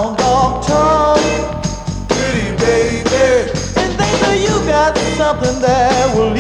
long dark tongue. Pretty baby, and think that you got something that will